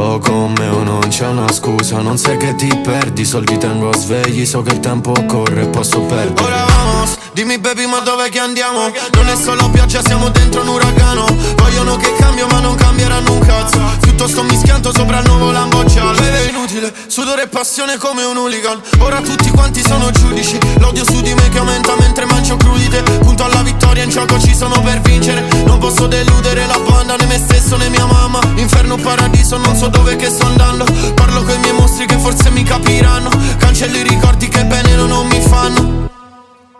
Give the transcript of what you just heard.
O con me o non c'è una scusa, non sai che ti perdi, soldi tengo svegli, so che il tempo corre e posso perdere. Ora vamos, dimmi baby ma dov'è che andiamo? Non è solo pioggia, siamo dentro un uragano. Vogliono che cambio ma non cambieranno un cazzo. Piuttosto mi schianto sopra il nuovo Lambo giallo. Beve inutile, sudore e passione come un hooligan. Ora tutti quanti sono giudici, l'odio su di me che aumenta mentre mangio crudite. Punto alla vittoria, in gioco ci sono per vincere. Non posso deludere la banda né me stesso.